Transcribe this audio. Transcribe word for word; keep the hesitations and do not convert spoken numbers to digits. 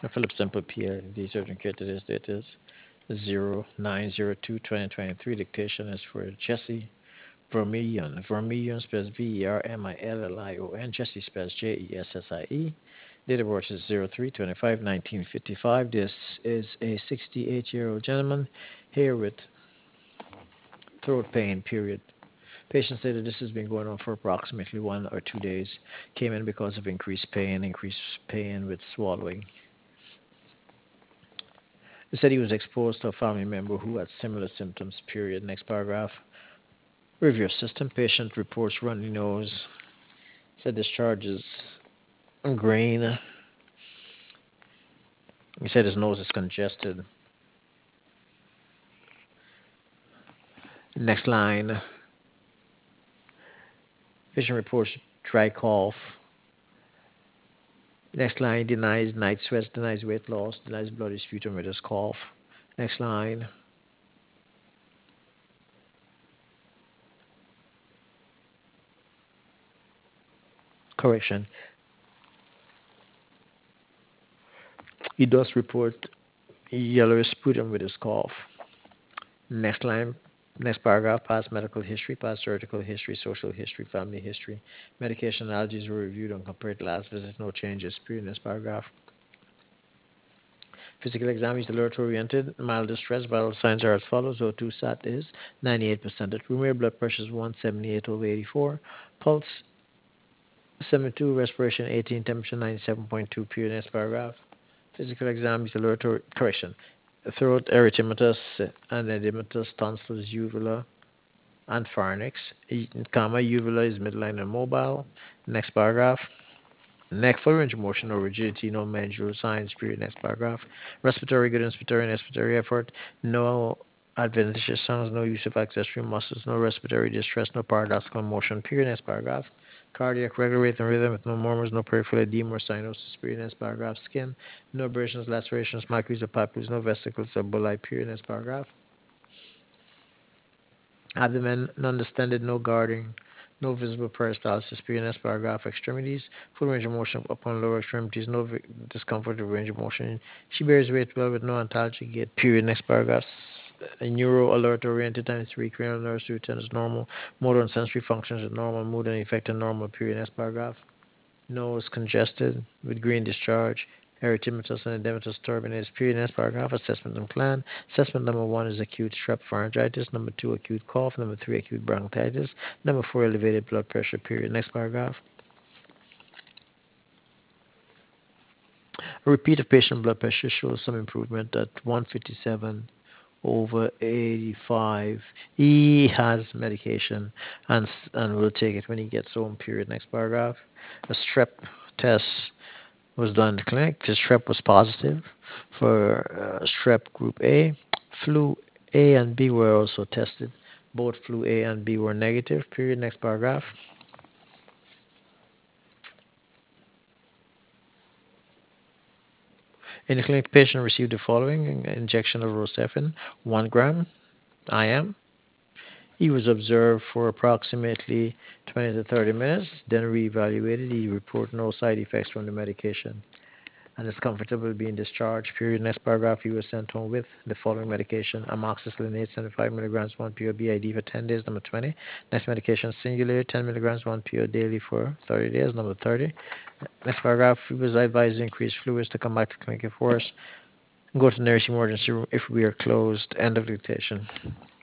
Philip Simple P L D Surgeon Care. Today's date is zero nine zero two twenty twenty-three. Dictation is for Jesse Vermillion. Vermillion spells V E R M I L L I O N. Jesse spells J E S S I E. Date of birth is zero three twenty-five nineteen fifty-five. This is a sixty-eight year old gentleman here with throat pain, period. Patient stated this has been going on for approximately one or two days. Came in because of increased pain, increased pain with swallowing. He said he was exposed to a family member who had similar symptoms, period. Next paragraph. Review system. Patient reports runny nose. Said discharge is green. He said his nose is congested. Next line. Patient reports dry cough. Next line. Denies night sweats, denies weight loss, denies bloody sputum with his cough. Next line. Correction. He does report yellowish sputum with his cough. Next line, next paragraph, past medical history, past surgical history, social history, family history. Medication allergies were reviewed and compared to last visit, no changes. Period. Next paragraph. Physical exam is alert oriented, mild distress, vital signs are as follows. O two sat is ninety-eight percent at room air, blood pressure is one seventy-eight over eighty-four, pulse seventy-two, respiration eighteen, temperature ninety-seven point two. Period. Next paragraph. Physical exam is alert or correction. Throat erythematous and edematous, tonsils, uvula, and pharynx, comma, uvula is midline and mobile. Next paragraph. Neck full range of motion or rigidity, no mandibular signs, period. Next paragraph. Respiratory, good inspiratory and expiratory effort, no adventitious sounds, no use of accessory muscles, no respiratory distress, no paradoxical motion, period. Next paragraph. Cardiac, regular rate and rhythm with no murmurs, no peripheral edema or cyanosis, period. Next paragraph. Skin, no abrasions, lacerations, maculae or papules, no vesicles or bulli, period. Next paragraph. Abdomen, none distended, no guarding, no visible peristalsis, P N S paragraph. Extremities, full range of motion upon lower extremities, no vi- discomfort or range of motion. She bears weight well with no ontology gait, period. Next paragraph. A neuro alert oriented times three, cranial nerves to attend normal, motor and sensory functions are normal, mood and effect are normal, period. Next paragraph. Nose congested with green discharge, erythematous and edematous turbinates. Period. Next paragraph. Assessment and plan. Assessment number one is acute strep pharyngitis. Number two, acute cough. Number three, acute bronchitis. Number four, elevated blood pressure. Period. Next paragraph. A repeat of patient blood pressure shows some improvement at one fifty-seven over eighty-five. He has medication and and will take it when he gets home. Period. Next paragraph. A strep test was done in the clinic. His strep was positive for uh, strep group A. Flu A and B were also tested. Both flu A and B were negative. Period. Next paragraph. In the clinic, patient received the following injection of Rosefin, one gram I M. He was observed for approximately twenty to thirty minutes, then reevaluated. He reported no side effects from the medication and is comfortable being discharged. Period. Next paragraph, he was sent home with the following medication: amoxicillin seventy-five milligrams, one P O B I D for ten days. Number twenty. Next medication, Singulair, ten milligrams, one P O daily for thirty days. Number thirty. Next paragraph, he was advised to increase fluids to come back to clinic if worse. Go to the nearest emergency room if we are closed. End of dictation.